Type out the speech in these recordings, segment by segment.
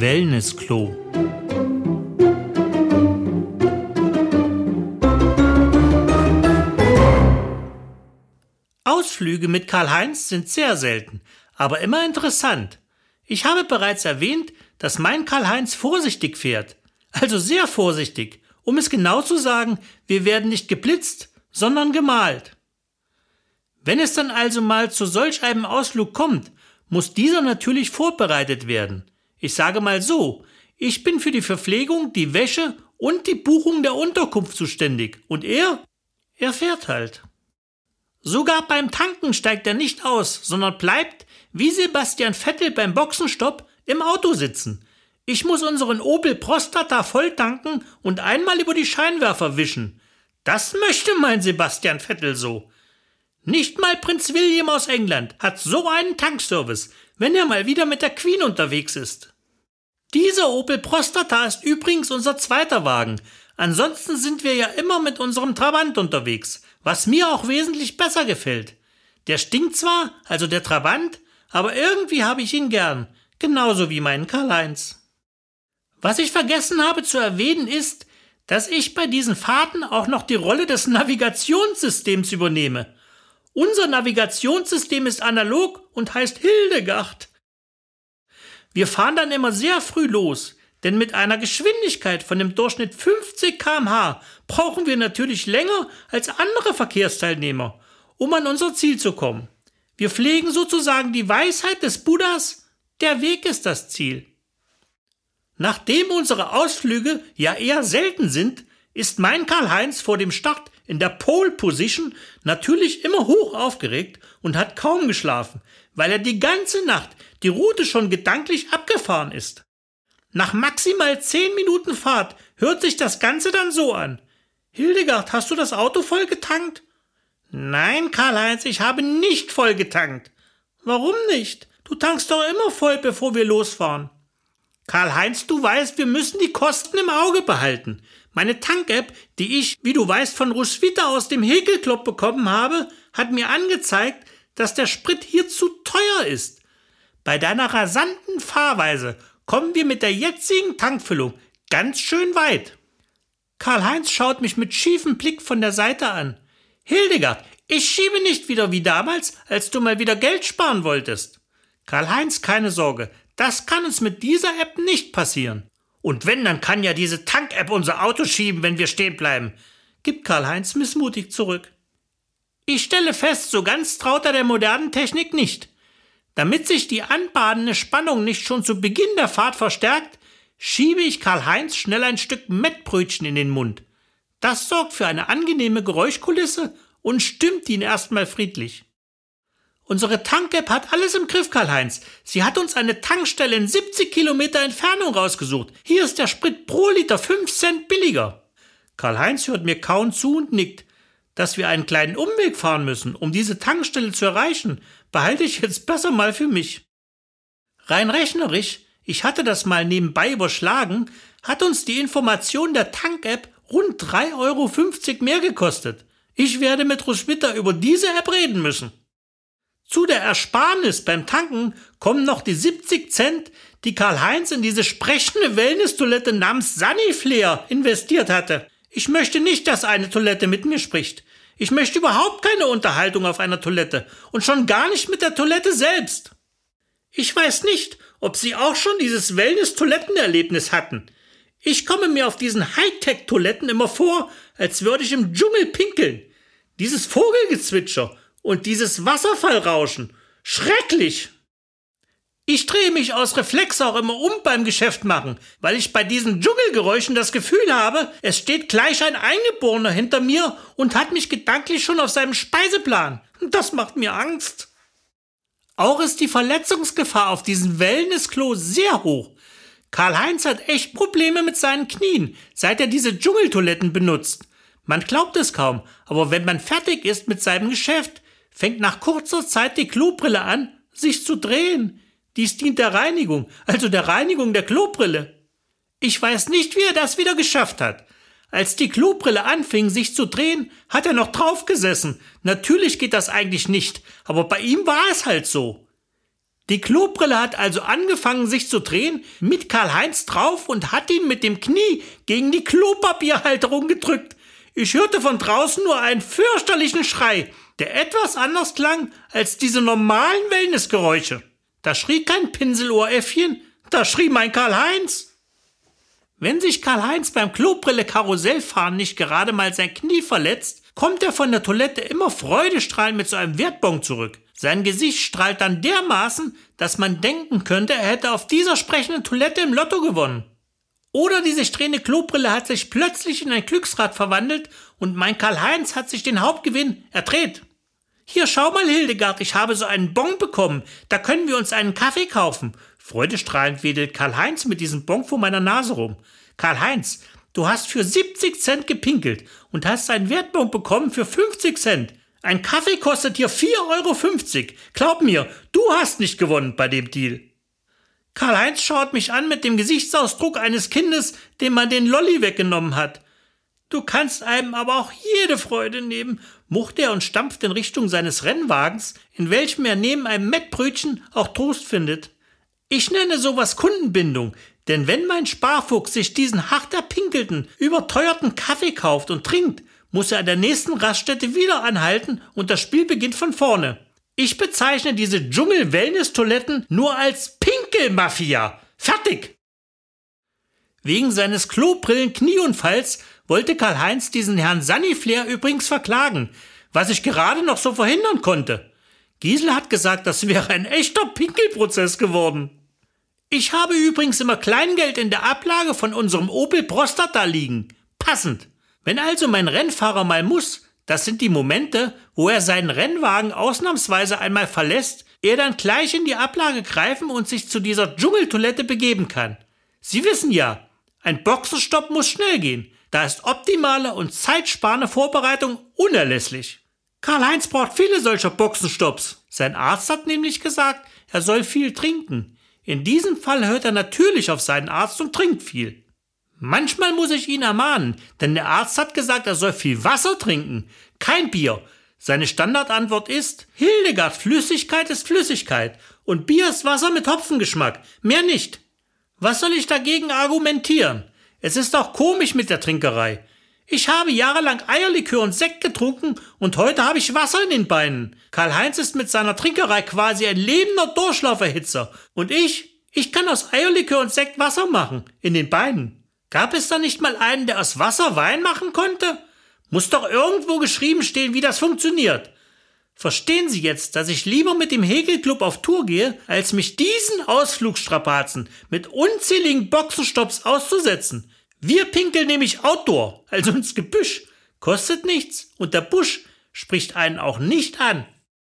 Wellnessklo. Ausflüge mit Karl-Heinz sind sehr selten, aber immer interessant. Ich habe bereits erwähnt, dass mein Karl-Heinz vorsichtig fährt. Also sehr vorsichtig. Um es genau zu sagen, wir werden nicht geblitzt, sondern gemalt. Wenn es dann also mal zu solch einem Ausflug kommt, muss dieser natürlich vorbereitet werden. Ich sage mal so, ich bin für die Verpflegung, die Wäsche und die Buchung der Unterkunft zuständig. Und er fährt halt. Sogar beim Tanken steigt er nicht aus, sondern bleibt, wie Sebastian Vettel beim Boxenstopp, im Auto sitzen. Ich muss unseren Opel Prostata voll tanken und einmal über die Scheinwerfer wischen. Das möchte mein Sebastian Vettel so. Nicht mal Prinz William aus England hat so einen Tankservice, wenn er mal wieder mit der Queen unterwegs ist. Dieser Opel Prostata ist übrigens unser zweiter Wagen. Ansonsten sind wir ja immer mit unserem Trabant unterwegs, was mir auch wesentlich besser gefällt. Der stinkt zwar, also der Trabant, aber irgendwie habe ich ihn gern, genauso wie meinen Karl-Heinz. Was ich vergessen habe zu erwähnen ist, dass ich bei diesen Fahrten auch noch die Rolle des Navigationssystems übernehme. Unser Navigationssystem ist analog und heißt Hildegard. Wir fahren dann immer sehr früh los, denn mit einer Geschwindigkeit von im Durchschnitt 50 km/h brauchen wir natürlich länger als andere Verkehrsteilnehmer, um an unser Ziel zu kommen. Wir pflegen sozusagen die Weisheit des Buddhas, der Weg ist das Ziel. Nachdem unsere Ausflüge ja eher selten sind, ist mein Karl-Heinz vor dem Start in der Pole Position natürlich immer hoch aufgeregt und hat kaum geschlafen, weil er die ganze Nacht die Route schon gedanklich abgefahren ist. Nach maximal 10 Minuten Fahrt hört sich das Ganze dann so an. Hildegard, hast du das Auto voll getankt? Nein, Karl-Heinz, ich habe nicht voll getankt. Warum nicht? Du tankst doch immer voll, bevor wir losfahren. Karl-Heinz, du weißt, wir müssen die Kosten im Auge behalten. Meine Tank-App, die ich, wie du weißt, von Roswitha aus dem Häkelclub bekommen habe, hat mir angezeigt, dass der Sprit hier zu teuer ist. Bei deiner rasanten Fahrweise kommen wir mit der jetzigen Tankfüllung ganz schön weit. Karl-Heinz schaut mich mit schiefem Blick von der Seite an. Hildegard, ich schiebe nicht wieder wie damals, als du mal wieder Geld sparen wolltest. Karl-Heinz, keine Sorge, das kann uns mit dieser App nicht passieren. Und wenn, dann kann ja diese Tank-App unser Auto schieben, wenn wir stehen bleiben, gibt Karl-Heinz missmutig zurück. Ich stelle fest, so ganz traut er der modernen Technik nicht. Damit sich die anbahnende Spannung nicht schon zu Beginn der Fahrt verstärkt, schiebe ich Karl-Heinz schnell ein Stück Mettbrötchen in den Mund. Das sorgt für eine angenehme Geräuschkulisse und stimmt ihn erstmal friedlich. Unsere Tank-App hat alles im Griff, Karl-Heinz. Sie hat uns eine Tankstelle in 70 Kilometer Entfernung rausgesucht. Hier ist der Sprit pro Liter 5 Cent billiger. Karl-Heinz hört mir kaum zu und nickt. Dass wir einen kleinen Umweg fahren müssen, um diese Tankstelle zu erreichen, behalte ich jetzt besser mal für mich. Rein rechnerisch, ich hatte das mal nebenbei überschlagen, hat uns die Information der Tank-App rund 3,50 € mehr gekostet. Ich werde mit Roswitha über diese App reden müssen. Zu der Ersparnis beim Tanken kommen noch die 70 Cent, die Karl-Heinz in diese sprechende Wellness-Toilette namens Sunnyflare investiert hatte. Ich möchte nicht, dass eine Toilette mit mir spricht. Ich möchte überhaupt keine Unterhaltung auf einer Toilette und schon gar nicht mit der Toilette selbst. Ich weiß nicht, ob Sie auch schon dieses Wellness-Toilettenerlebnis hatten. Ich komme mir auf diesen Hightech-Toiletten immer vor, als würde ich im Dschungel pinkeln. Dieses Vogelgezwitscher und dieses Wasserfallrauschen. Schrecklich! Ich drehe mich aus Reflex auch immer um beim Geschäft machen, weil ich bei diesen Dschungelgeräuschen das Gefühl habe, es steht gleich ein Eingeborener hinter mir und hat mich gedanklich schon auf seinem Speiseplan. Das macht mir Angst. Auch ist die Verletzungsgefahr auf diesem Wellnessklo sehr hoch. Karl-Heinz hat echt Probleme mit seinen Knien, seit er diese Dschungeltoiletten benutzt. Man glaubt es kaum, aber wenn man fertig ist mit seinem Geschäft, fängt nach kurzer Zeit die Klobrille an, sich zu drehen. Dies dient der Reinigung, also der Reinigung der Klobrille. Ich weiß nicht, wie er das wieder geschafft hat. Als die Klobrille anfing, sich zu drehen, hat er noch drauf gesessen. Natürlich geht das eigentlich nicht, aber bei ihm war es halt so. Die Klobrille hat also angefangen, sich zu drehen, mit Karl-Heinz drauf und hat ihn mit dem Knie gegen die Klopapierhalterung gedrückt. Ich hörte von draußen nur einen fürchterlichen Schrei, der etwas anders klang als diese normalen Wellnessgeräusche. Da schrie kein Pinselohräffchen, da schrie mein Karl-Heinz. Wenn sich Karl-Heinz beim Klobrille-Karussellfahren nicht gerade mal sein Knie verletzt, kommt er von der Toilette immer freudestrahlend mit so einem Wertbon zurück. Sein Gesicht strahlt dann dermaßen, dass man denken könnte, er hätte auf dieser sprechenden Toilette im Lotto gewonnen. Oder die sich drehende Klobrille hat sich plötzlich in ein Glücksrad verwandelt und mein Karl-Heinz hat sich den Hauptgewinn erdreht. Hier, schau mal, Hildegard, ich habe so einen Bon bekommen, da können wir uns einen Kaffee kaufen. Freudestrahlend wedelt Karl-Heinz mit diesem Bon vor meiner Nase rum. Karl-Heinz, du hast für 70 Cent gepinkelt und hast einen Wertbon bekommen für 50 Cent. Ein Kaffee kostet hier 4,50 €. Glaub mir, du hast nicht gewonnen bei dem Deal. Karl-Heinz schaut mich an mit dem Gesichtsausdruck eines Kindes, dem man den Lolli weggenommen hat. Du kannst einem aber auch jede Freude nehmen, murrt er und stampft in Richtung seines Rennwagens, in welchem er neben einem Mettbrötchen auch Trost findet. Ich nenne sowas Kundenbindung, denn wenn mein Sparfuchs sich diesen hart erpinkelten, überteuerten Kaffee kauft und trinkt, muss er an der nächsten Raststätte wieder anhalten und das Spiel beginnt von vorne. Ich bezeichne diese Dschungel-Wellness-Toiletten nur als Pinkelmafia. Fertig! Wegen seines Klobrillen-Knieunfalls wollte Karl-Heinz diesen Herrn Sunnyflair übrigens verklagen, was ich gerade noch so verhindern konnte. Gisela hat gesagt, das wäre ein echter Pinkelprozess geworden. Ich habe übrigens immer Kleingeld in der Ablage von unserem Opel Prostata liegen. Passend. Wenn also mein Rennfahrer mal muss, das sind die Momente, wo er seinen Rennwagen ausnahmsweise einmal verlässt, er dann gleich in die Ablage greifen und sich zu dieser Dschungeltoilette begeben kann. Sie wissen ja, ein Boxenstopp muss schnell gehen. Da ist optimale und zeitsparende Vorbereitung unerlässlich. Karl-Heinz braucht viele solcher Boxenstopps. Sein Arzt hat nämlich gesagt, er soll viel trinken. In diesem Fall hört er natürlich auf seinen Arzt und trinkt viel. Manchmal muss ich ihn ermahnen, denn der Arzt hat gesagt, er soll viel Wasser trinken, kein Bier. Seine Standardantwort ist, Hildegard, Flüssigkeit ist Flüssigkeit und Bier ist Wasser mit Hopfengeschmack, mehr nicht. Was soll ich dagegen argumentieren? Es ist auch komisch mit der Trinkerei. Ich habe jahrelang Eierlikör und Sekt getrunken und heute habe ich Wasser in den Beinen. Karl-Heinz ist mit seiner Trinkerei quasi ein lebender Durchlauferhitzer und ich kann aus Eierlikör und Sekt Wasser machen, in den Beinen. Gab es da nicht mal einen, der aus Wasser Wein machen konnte? Muss doch irgendwo geschrieben stehen, wie das funktioniert. Verstehen Sie jetzt, dass ich lieber mit dem Häkelclub auf Tour gehe, als mich diesen Ausflugsstrapazen mit unzähligen Boxenstopps auszusetzen? Wir pinkeln nämlich Outdoor, also ins Gebüsch. Kostet nichts und der Busch spricht einen auch nicht an.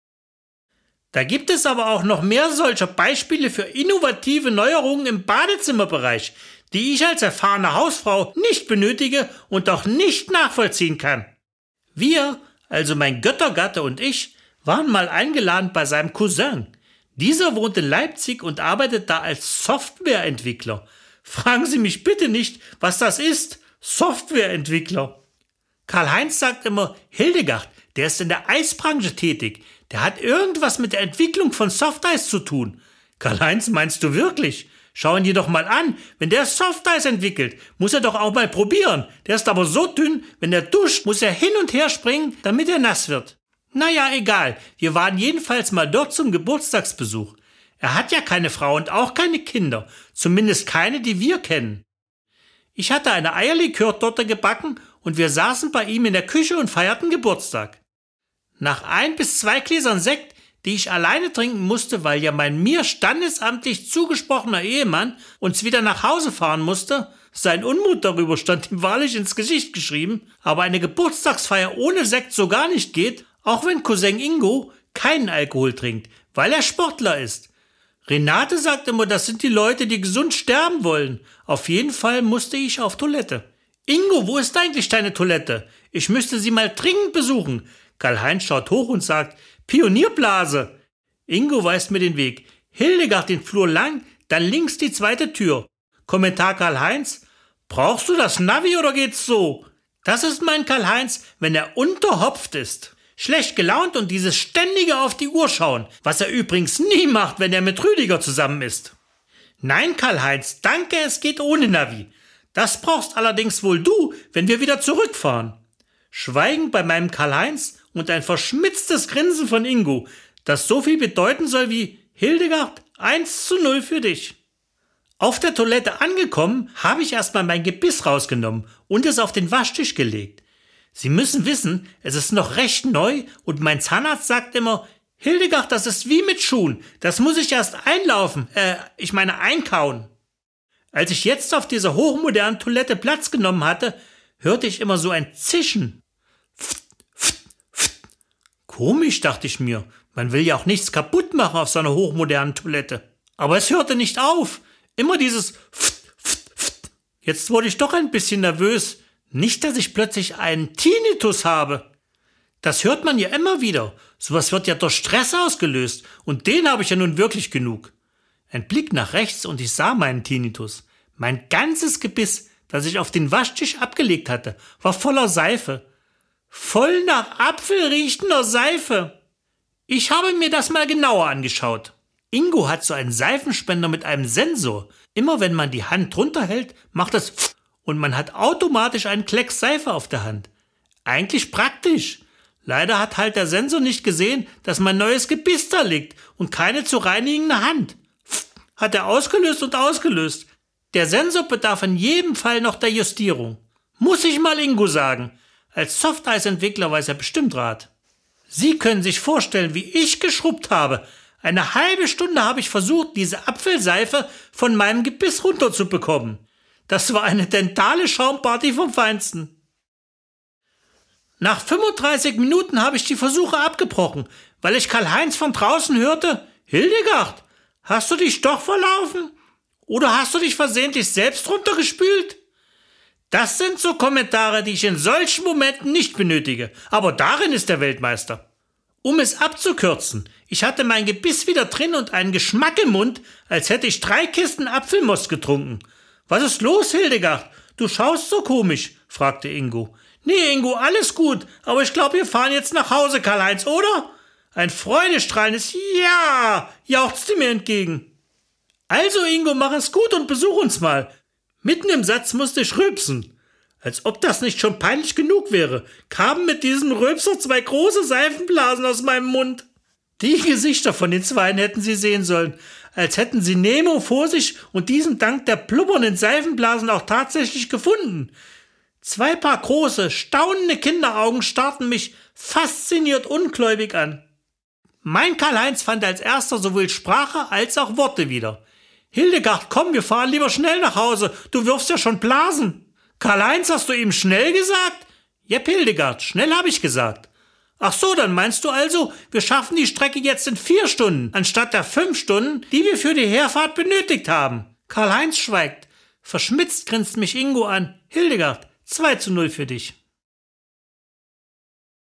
Da gibt es aber auch noch mehr solcher Beispiele für innovative Neuerungen im Badezimmerbereich, die ich als erfahrene Hausfrau nicht benötige und auch nicht nachvollziehen kann. Wir, also mein Göttergatte und ich, waren mal eingeladen bei seinem Cousin. Dieser wohnt in Leipzig und arbeitet da als Softwareentwickler. Fragen Sie mich bitte nicht, was das ist, Softwareentwickler. Karl-Heinz sagt immer, Hildegard, der ist in der Eisbranche tätig, der hat irgendwas mit der Entwicklung von Softeis zu tun. Karl-Heinz, meinst du wirklich? Schau ihn dir doch mal an, wenn der Softeis entwickelt, muss er doch auch mal probieren. Der ist aber so dünn, wenn er duscht, muss er hin und her springen, damit er nass wird. Naja, egal, wir waren jedenfalls mal dort zum Geburtstagsbesuch. Er hat ja keine Frau und auch keine Kinder, zumindest keine, die wir kennen. Ich hatte eine Eierlikörtorte gebacken und wir saßen bei ihm in der Küche und feierten Geburtstag. Nach 1 bis 2 Gläsern Sekt, die ich alleine trinken musste, weil ja mein mir standesamtlich zugesprochener Ehemann uns wieder nach Hause fahren musste, sein Unmut darüber stand ihm wahrlich ins Gesicht geschrieben, aber eine Geburtstagsfeier ohne Sekt so gar nicht geht, auch wenn Cousin Ingo keinen Alkohol trinkt, weil er Sportler ist. Renate sagt immer, das sind die Leute, die gesund sterben wollen. Auf jeden Fall musste ich auf Toilette. Ingo, wo ist eigentlich deine Toilette? Ich müsste sie mal dringend besuchen. Karl-Heinz schaut hoch und sagt, Pionierblase. Ingo weist mir den Weg. Hildegard den Flur lang, dann links die zweite Tür. Kommentar Karl-Heinz, brauchst du das Navi oder geht's so? Das ist mein Karl-Heinz, wenn er unterhopft ist. schlecht gelaunt und dieses ständige auf die Uhr schauen, was er übrigens nie macht, wenn er mit Rüdiger zusammen ist. Nein, Karl-Heinz, danke, es geht ohne Navi. Das brauchst allerdings wohl du, wenn wir wieder zurückfahren. Schweigen bei meinem Karl-Heinz und ein verschmitztes Grinsen von Ingo, das so viel bedeuten soll wie Hildegard 1:0 für dich. Auf der Toilette angekommen, habe ich erstmal mein Gebiss rausgenommen und es auf den Waschtisch gelegt. Sie müssen wissen, es ist noch recht neu und mein Zahnarzt sagt immer, Hildegard, das ist wie mit Schuhen, das muss ich erst einkauen. Als ich jetzt auf dieser hochmodernen Toilette Platz genommen hatte, hörte ich immer so ein Zischen. Pft, pft, pft. Komisch, dachte ich mir, man will ja auch nichts kaputt machen auf so einer hochmodernen Toilette. Aber es hörte nicht auf, immer dieses Pft, pft, pft. Jetzt wurde ich doch ein bisschen nervös, nicht, dass ich plötzlich einen Tinnitus habe. Das hört man ja immer wieder, sowas wird ja durch Stress ausgelöst und den habe ich ja nun wirklich genug. Ein Blick nach rechts und ich sah meinen Tinnitus. Mein ganzes Gebiss, das ich auf den Waschtisch abgelegt hatte, war voller Seife. Voll nach Apfel riechender Seife. Ich habe mir das mal genauer angeschaut. Ingo hat so einen Seifenspender mit einem Sensor. Immer wenn man die Hand drunter hält, macht es und man hat automatisch einen Klecks Seife auf der Hand. Eigentlich praktisch. Leider hat halt der Sensor nicht gesehen, dass mein neues Gebiss da liegt und keine zu reinigende Hand. Hat er ausgelöst und ausgelöst. Der Sensor bedarf in jedem Fall noch der Justierung. Muss ich mal Ingo sagen. Als Softeis-Entwickler weiß er bestimmt Rat. Sie können sich vorstellen, wie ich geschrubbt habe. Eine halbe Stunde habe ich versucht, diese Apfelseife von meinem Gebiss runterzubekommen. Das war eine dentale Schaumparty vom Feinsten. Nach 35 Minuten habe ich die Versuche abgebrochen, weil ich Karl-Heinz von draußen hörte, Hildegard, hast du dich doch verlaufen? Oder hast du dich versehentlich selbst runtergespült? Das sind so Kommentare, die ich in solchen Momenten nicht benötige, aber darin ist der Weltmeister. Um es abzukürzen, ich hatte mein Gebiss wieder drin und einen Geschmack im Mund, als hätte ich 3 Kisten Apfelmost getrunken. Was ist los, Hildegard? Du schaust so komisch, fragte Ingo. Nee, Ingo, alles gut, aber ich glaube, wir fahren jetzt nach Hause, Karl-Heinz, oder? Ein freudestrahlendes Ja, jauchzte mir entgegen. Also, Ingo, mach es gut und besuch uns mal. Mitten im Satz musste ich rülpsen. Als ob das nicht schon peinlich genug wäre, kamen mit diesem Rülpser 2 große Seifenblasen aus meinem Mund. Die Gesichter von den Zweien hätten Sie sehen sollen, als hätten sie Nemo vor sich und diesen dank der blubbernden Seifenblasen auch tatsächlich gefunden. 2 Paar große, staunende Kinderaugen starrten mich fasziniert ungläubig an. Mein Karl-Heinz fand als erster sowohl Sprache als auch Worte wieder. Hildegard, komm, wir fahren lieber schnell nach Hause, du wirfst ja schon Blasen. Karl-Heinz, hast du ihm schnell gesagt? Jep, Hildegard, schnell habe ich gesagt. Ach so, dann meinst du also, wir schaffen die Strecke jetzt in 4 Stunden, anstatt der 5 Stunden, die wir für die Herfahrt benötigt haben. Karl-Heinz schweigt. Verschmitzt grinst mich Ingo an. Hildegard, 2:0 für dich.